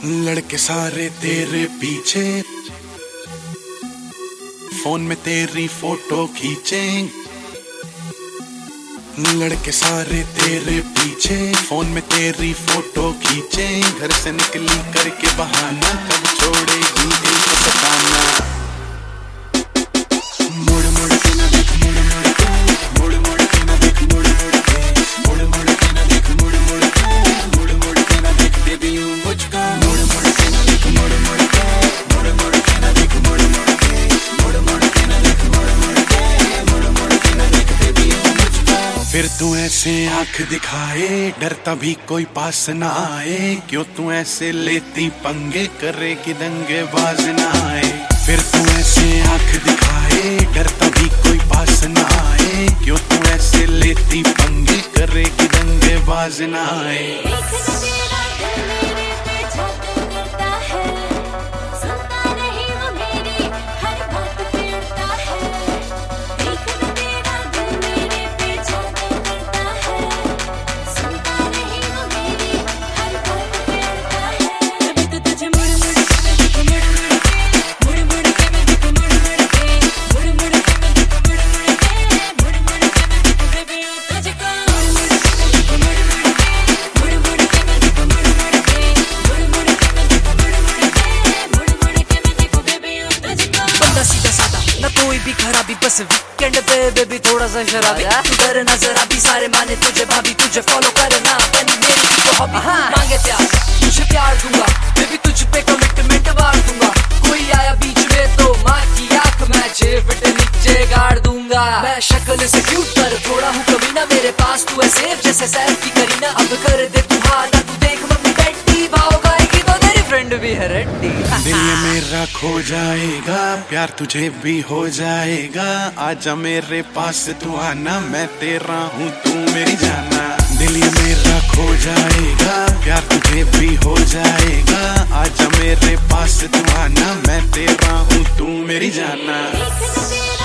लड़के सारे तेरे पीछे, फोन में तेरी फोटो खींचे। लड़के सारे तेरे पीछे, फोन में तेरी फोटो खींचे। घर से निकली करके बहाना, कब छोड़ेगी एक बताना। मुड़ मुड़ के ना देख, मुड़ मुड़ के, मुड़ मुड़ के ना देख, मुड़ मुड़ के, मुड़ मुड़ के ना देख, मुड़ मुड़ के, मुड़ मुड़ के ना देख बेबी यू मुझको। मुड़ मुड़ के ना देख, मुड़ मुड़ के, मुड़ मुड़ के ना देख, मुड़ मुड़ के, मुड़ मुड़ के ना देख, मुड़ मुड़ के, मुड़ मुड़ के ना देख बेबी यू मुझको। फिर तू ऐसे आंख दिखाए, डरता भी कोई पास ना आए। क्यों तू ऐसे लेती पंगे, करे कि दंगे बाज ना आए। फिर तू ऐसे आंख दिखाए, डरता भी कोई पास ना आए। क्यों तू ऐसे लेती पंगे, करे कि दंगे बाज ना आए। कोई भी खराबी, बस वीकेंड पे बेबी थोड़ा सा शराबी। तू डर नजर आती, सारे माने तुझे भाभी, तुझे फॉलो करना बनी मेरी तो हॉबी। मांगे प्यार तुझे प्यार दूंगा बेबी, तुझ पे कमिटमेंट वार दूंगा। कोई आया बीच में तो माँ की आंख मैं 6 फीट नीचे गाड़ दूंगा। मैं शक्ल से क्यूट पर थोड़ा हूँ कभी ना, मेरे पास तू है सेफ जैसे सैफ की करीना। अब कर दे तू हाना, तू देख मम्मी डैडी भाव गाएगी तो तेरी फ्रेंड भी है रेडी। दिल मेरा खो जाएगा, प्यार तुझे भी हो जाएगा। आजा मेरे पास तू आना, मैं तेरा हूँ तू मेरी जाना। दिल मेरा खो जाएगा, प्यार तुझे भी हो जाएगा। आजा मेरे पास तू आना, मैं तेरा हूँ तू मेरी जाना।